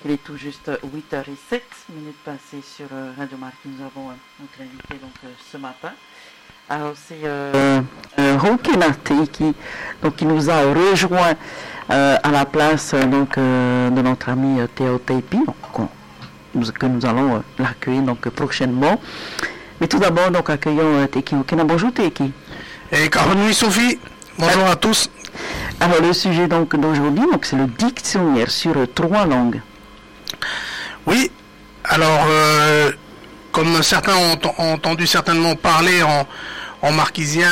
Il est tout juste 8h07 passées sur Radio Marc. Nous avons notre invité ce matin. Alors c'est Rokena Teiki qui nous a rejoint à la place de notre ami Théo Teipi, que nous allons l'accueillir prochainement. Mais tout d'abord accueillons Teiki Rokena. Bonjour Teiki. Et Caroline Sophie. Bonjour à tous. Alors le sujet d'aujourd'hui c'est le dictionnaire sur 3 langues. Oui, alors comme certains ont entendu certainement parler en marquisien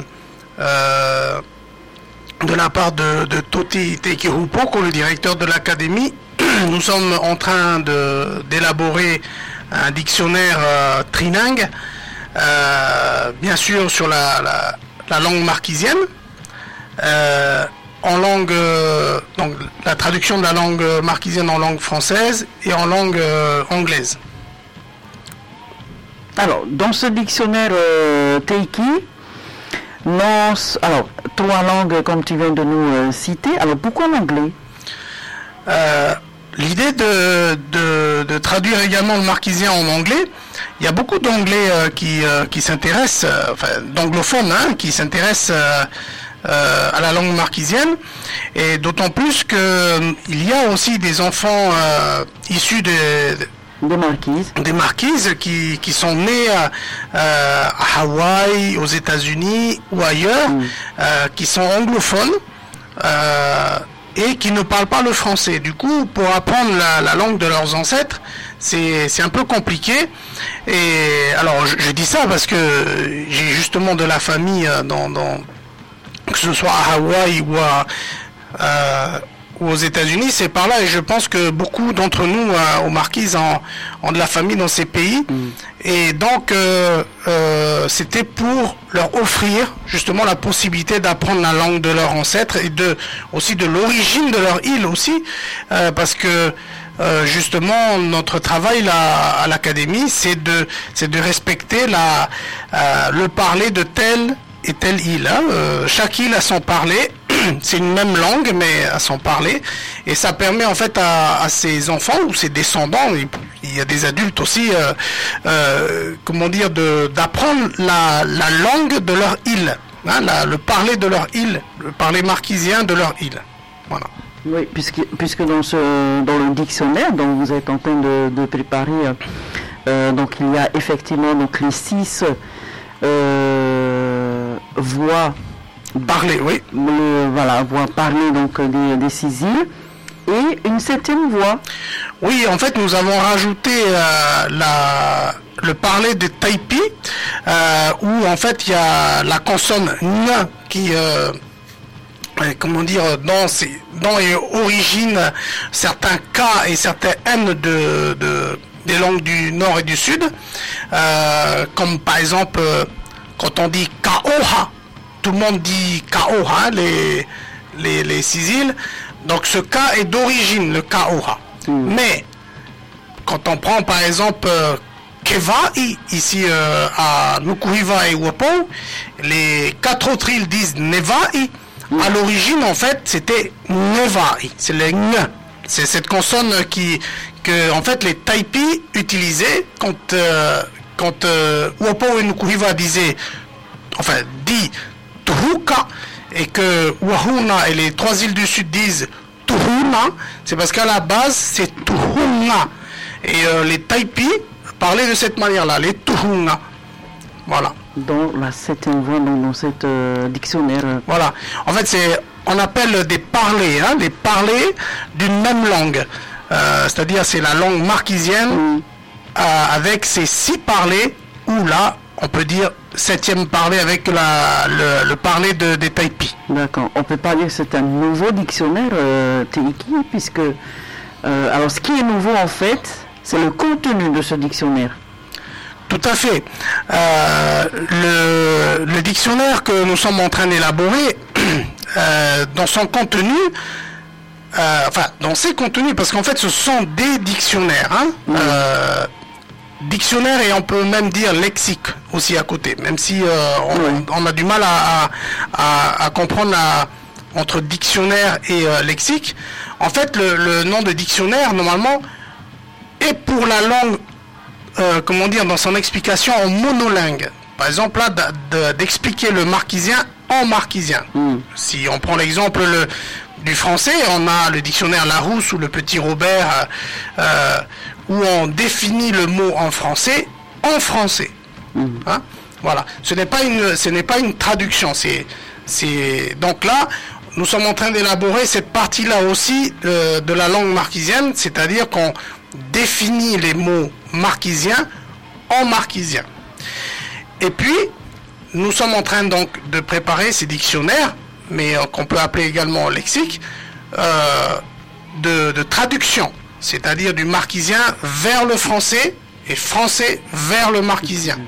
de la part de Toti Tekirupo, le directeur de l'académie, nous sommes en train d'élaborer un dictionnaire trilingue, bien sûr sur la langue marquisienne. En langue, donc la traduction de la langue marquisienne en langue française et en langue anglaise. Alors, dans ce dictionnaire Teiki, alors 3 langues comme tu viens de nous citer. Alors, pourquoi l'anglais? L'idée de traduire également le marquisien en anglais, il y a beaucoup d'anglais qui s'intéressent, d'anglophones qui s'intéressent à la langue marquisienne, et d'autant plus qu'il y a aussi des enfants issus des marquises qui sont nés à Hawaï, aux États-Unis ou ailleurs, qui sont anglophones et qui ne parlent pas le français. Du coup, pour apprendre la langue de leurs ancêtres, c'est un peu compliqué. Et alors, je dis ça parce que j'ai justement de la famille que ce soit à Hawaï ou aux États-Unis, c'est par là, et je pense que beaucoup d'entre nous, aux Marquises, ont de la famille dans ces pays. Et donc, c'était pour leur offrir justement la possibilité d'apprendre la langue de leurs ancêtres et aussi de l'origine de leur île aussi, parce que justement, notre travail là, à l'académie, c'est de respecter le parler de telle et telle île. Chaque île a son parler, c'est une même langue mais à son parler, et ça permet en fait à ses enfants ou ses descendants, il y a des adultes aussi, d'apprendre la langue de leur île, le parler de leur île, le parler marquisien de leur île. Voilà. Oui, puisque dans le dictionnaire dont vous êtes en train de préparer, il y a effectivement les 6 voix parler, oui. Voix parler des 6 îles, et une 7e voix. Oui, en fait, nous avons rajouté le parler de Taipi, où en fait il y a la consonne N qui dont est origine certains K et certains N des langues du nord et du sud, comme par exemple quand on dit Kaoha, tout le monde dit Kaoha, les 6 îles, donc ce K est d'origine, le Kaoha. Mais quand on prend par exemple Keva'i, ici à Nukuhiva et Wapo, les 4 autres îles disent Neva'i. À l'origine, en fait, c'était Neva'i, c'est le N. C'est cette consonne que en fait les Taipi utilisaient quand Wapo et Nukuhiva dit Tuhuka, et que Wahuna et les 3 îles du sud disent Tuhuna, c'est parce qu'à la base c'est Tuhuna, et les Taipi parlaient de cette manière-là, les Tuhuna. Voilà. Dans la 7e voix, dans cet dictionnaire. Voilà. En fait, on appelle des parlers, des parlers d'une même langue. C'est-à-dire, c'est la langue marquisienne avec ses 6 parlers, ou là, on peut dire 7e parler avec le parler des Taipi. D'accord. On peut pas dire que c'est un nouveau dictionnaire Teiki, puisque alors ce qui est nouveau en fait, c'est le contenu de ce dictionnaire. Tout à fait. Le dictionnaire que nous sommes en train d'élaborer, dans son contenu, dans ses contenus, parce qu'en fait ce sont des dictionnaires, dictionnaire, et on peut même dire lexique aussi à côté, même si on a du mal à comprendre entre dictionnaire et lexique. En fait, le nom de dictionnaire, normalement, est pour la langue, dans son explication en monolingue. Par exemple, là, d'expliquer le marquisien en marquisien. Si on prend l'exemple du français, on a le dictionnaire Larousse ou le Petit Robert, où on définit le mot en français. Hein? Voilà. Ce n'est pas une traduction. Donc là, nous sommes en train d'élaborer cette partie-là aussi de la langue marquisienne, c'est-à-dire qu'on définit les mots marquisiens en marquisien. Et puis, nous sommes en train donc de préparer ces dictionnaires, mais qu'on peut appeler également lexique, de traduction, c'est-à-dire du marquisien vers le français et français vers le marquisien.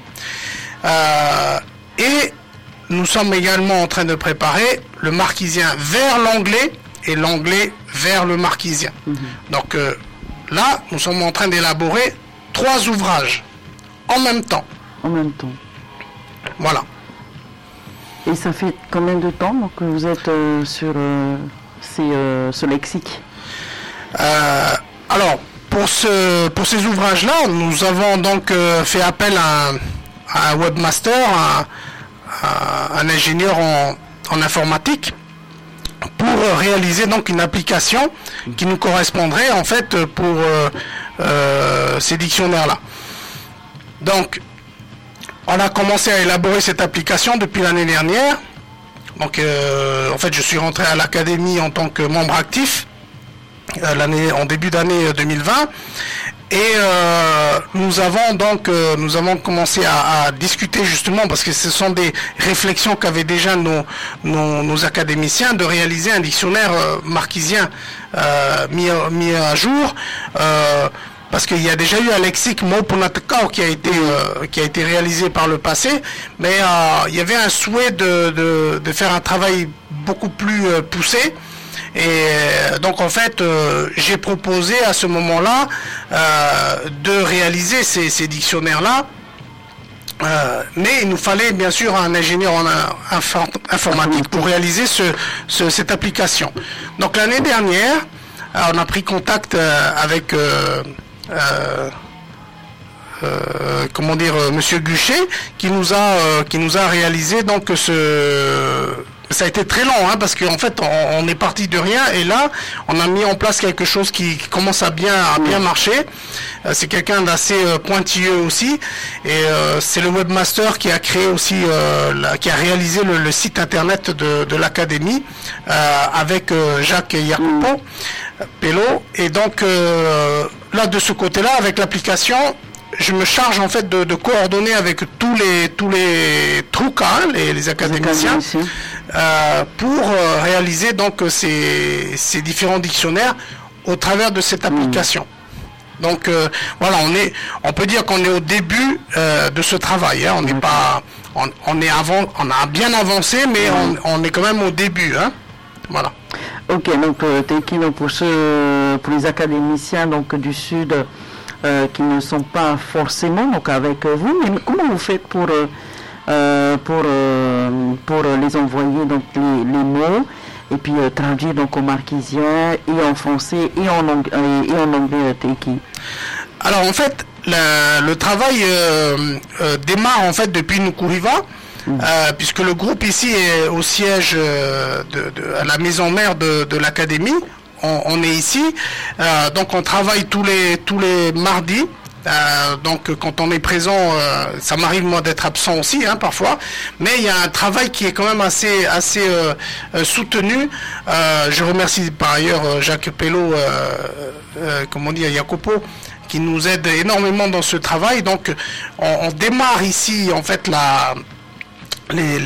Et nous sommes également en train de préparer le marquisien vers l'anglais et l'anglais vers le marquisien. Donc là, nous sommes en train d'élaborer 3 ouvrages en même temps. Voilà. Et ça fait combien de temps donc, que vous êtes sur ce lexique? Alors, pour ces ouvrages-là, nous avons donc fait appel à un webmaster, un ingénieur en informatique, pour réaliser donc une application qui nous correspondrait en fait pour ces dictionnaires-là. Donc, on a commencé à élaborer cette application depuis l'année dernière. Donc, en fait, je suis rentré à l'académie en tant que membre actif en début d'année 2020. Et nous avons commencé à discuter justement, parce que ce sont des réflexions qu'avaient déjà nos académiciens, de réaliser un dictionnaire marquisien mis à jour. Parce qu'il y a déjà eu un lexique Moponatakao qui a été réalisé par le passé, mais il y avait un souhait de faire un travail beaucoup plus poussé. Et donc en fait, j'ai proposé à ce moment-là de réaliser ces dictionnaires-là. Mais il nous fallait bien sûr un ingénieur en informatique pour réaliser cette application. Donc l'année dernière, on a pris contact avec Monsieur Guchet, qui nous a réalisé donc ça a été très long, hein, parce qu'en fait on est parti de rien, et là on a mis en place quelque chose qui commence à bien marcher. C'est quelqu'un d'assez pointilleux aussi, et c'est le webmaster qui a créé aussi, qui a réalisé le site internet de l'académie avec Jacques Jacopo Pello. Et donc là, de ce côté-là, avec l'application, je me charge en fait de coordonner avec tous les trucs, hein, les académiciens, pour réaliser donc ces différents dictionnaires au travers de cette application. Donc voilà, on peut dire qu'on est au début de ce travail, hein. On a bien avancé, mais on est quand même au début, hein. Voilà. Ok, donc Teiki, pour les académiciens donc du Sud qui ne sont pas forcément donc avec vous, mais comment vous faites pour les envoyer donc les mots et puis traduire donc au marquisien et en français et en anglais, Teiki? Alors en fait, le travail démarre en fait depuis Nukuriva. Puisque le groupe ici est au siège à la maison mère de l'académie. On est ici, donc on travaille tous les mardis. Donc quand on est présent, ça m'arrive moi d'être absent aussi, hein, parfois, mais il y a un travail qui est quand même assez soutenu. Je remercie par ailleurs Jacques Pello, Jacopo, qui nous aide énormément dans ce travail. Donc on démarre ici en fait les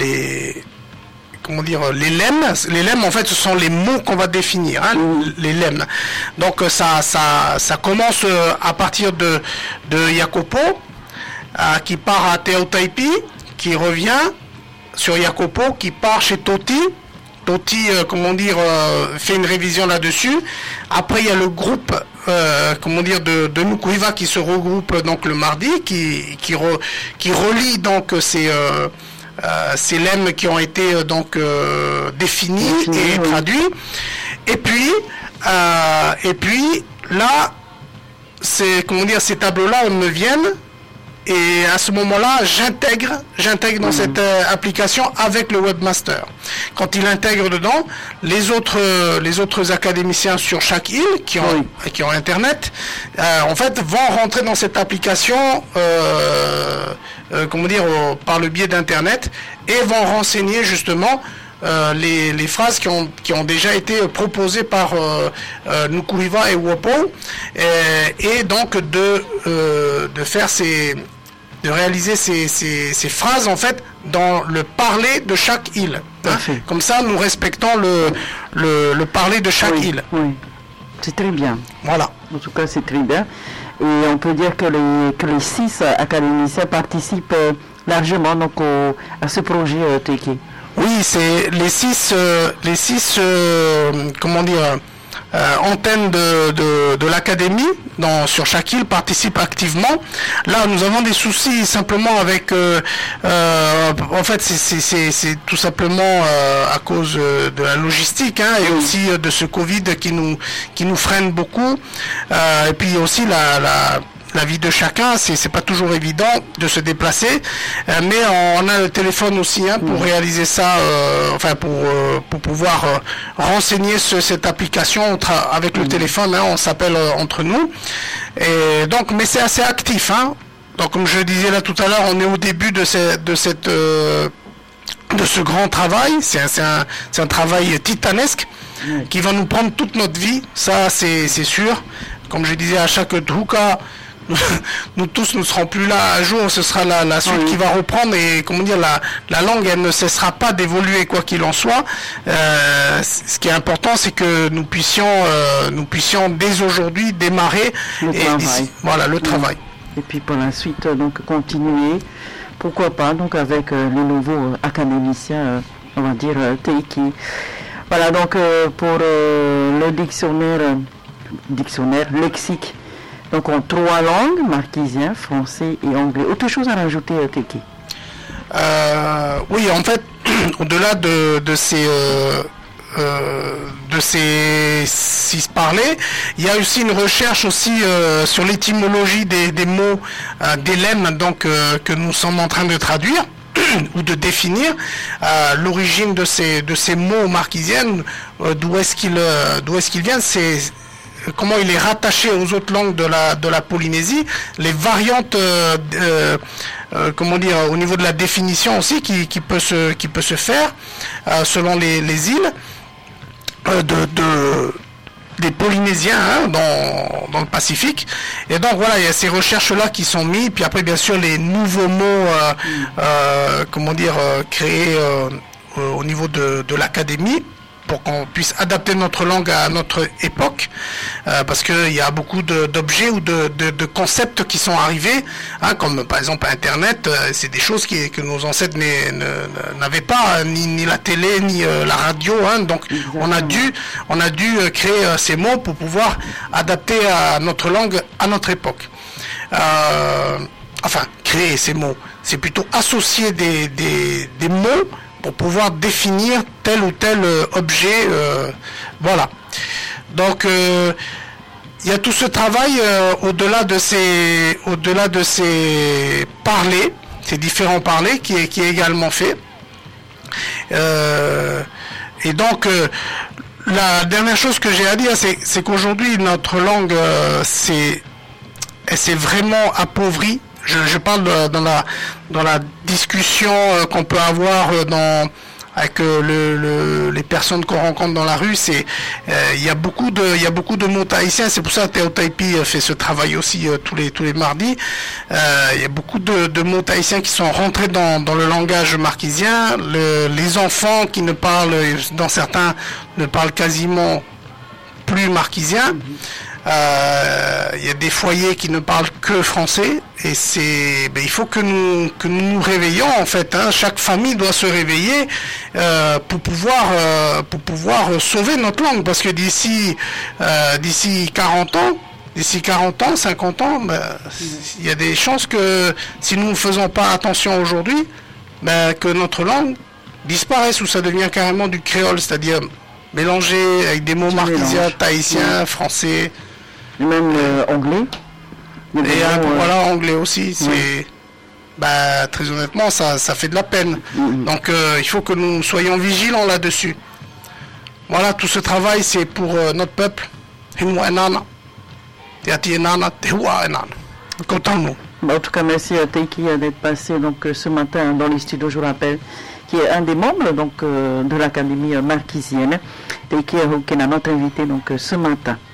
lemmes. Les lemmes, en fait, ce sont les mots qu'on va définir, hein, les lemmes. Donc ça commence à partir de Jacopo, qui part à Teotaipi, qui revient sur Jacopo, qui part chez Toti. Toti, fait une révision là-dessus. Après, il y a le groupe, de Nukuriva qui se regroupe donc le mardi, qui relie donc ces lemmes qui ont été donc définis et traduits. Et puis Et puis là, ces tableaux-là me viennent. Et à ce moment-là, j'intègre dans cette application avec le webmaster. Quand il intègre dedans, les autres académiciens sur chaque île qui ont Internet, en fait, vont rentrer dans cette application, par le biais d'Internet, et vont renseigner justement les phrases qui ont déjà été proposées par Nukuriva et Wopo, et donc de réaliser ces phrases en fait dans le parler de chaque île. Comme ça, nous respectons le parler de chaque île. Oui, c'est très bien. Voilà. En tout cas, c'est très bien. Et on peut dire que les 6 académiciens participent largement donc à ce projet Teke. Oui, c'est les six antennes de l'académie sur chaque île participent activement. Là, nous avons des soucis simplement avec en fait c'est tout simplement à cause de la logistique et aussi de ce Covid qui nous freine beaucoup, et puis aussi la vie de chacun, c'est pas toujours évident de se déplacer, mais on a le téléphone aussi pour réaliser ça, pour pouvoir renseigner cette application avec le téléphone, on s'appelle entre nous, et donc mais c'est assez actif, donc comme je disais là tout à l'heure, on est au début de ce grand travail, c'est un travail titanesque qui va nous prendre toute notre vie, ça c'est sûr. Comme je disais, à chaque Dhuka, nous tous ne serons plus là un jour, ce sera la suite qui va reprendre, et la langue elle ne cessera pas d'évoluer quoi qu'il en soit. Ce qui est important, c'est que nous puissions dès aujourd'hui démarrer le travail. Et puis pour la suite donc continuer, pourquoi pas donc avec les nouveaux académiciens, on va dire Teiki. Voilà donc pour le dictionnaire lexique. Donc en 3 langues, marquisien, français et anglais. Autre chose à rajouter, Teke? Oui, en fait, au-delà de ces 6 parlers, il y a aussi une recherche aussi sur l'étymologie des mots, des lemmes que nous sommes en train de traduire ou de définir l'origine de ces mots marquisiennes, d'où est-ce qu'ils viennent, comment il est rattaché aux autres langues de la Polynésie, les variantes, au niveau de la définition aussi qui peut se faire selon les îles des Polynésiens dans le Pacifique. Et donc voilà, il y a ces recherches-là qui sont mises, puis après bien sûr les nouveaux mots créés au niveau de l'académie, pour qu'on puisse adapter notre langue à notre époque, parce qu'il y a beaucoup d'objets ou de concepts qui sont arrivés, comme par exemple Internet, c'est des choses que nos ancêtres n'avaient pas, ni la télé, ni la radio, donc on a dû créer ces mots pour pouvoir adapter à notre langue à notre époque. Créer ces mots, c'est plutôt associer des mots pour pouvoir définir tel ou tel objet, voilà. Donc il y a tout ce travail au-delà de ces parlers, ces différents parlers qui est également fait. Et donc la dernière chose que j'ai à dire, c'est qu'aujourd'hui notre langue s'est vraiment appauvrie. Je parle dans la discussion qu'on peut avoir avec les personnes qu'on rencontre dans la rue. Il y a beaucoup de mots tahitiens. C'est pour ça que Teo Taipi fait ce travail aussi tous les mardis. Il y a beaucoup de mots tahitiens qui sont rentrés dans le langage marquisien. Les enfants qui ne parlent, dans certains, ne parlent quasiment plus marquisien. Il y a des foyers qui ne parlent que français, et il faut que nous réveillons en fait. Chaque famille doit se réveiller pour pouvoir sauver notre langue, parce que d'ici 40 ans, 50 ans, il y a des chances que si nous ne faisons pas attention aujourd'hui, que notre langue disparaisse, ou ça devient carrément du créole, c'est-à-dire mélangé avec des mots marquisiens, tahitiens, français. Et même anglais. Et voilà, anglais aussi. C'est, très honnêtement, ça fait de la peine. Donc il faut que nous soyons vigilants là-dessus. Voilà, tout ce travail, c'est pour notre peuple. Content-nous. En tout cas, merci à Teiki d'être passé donc, ce matin dans les studios, je vous rappelle, qui est un des membres donc, de l'Académie marquisienne. Teiki est notre invité donc, ce matin.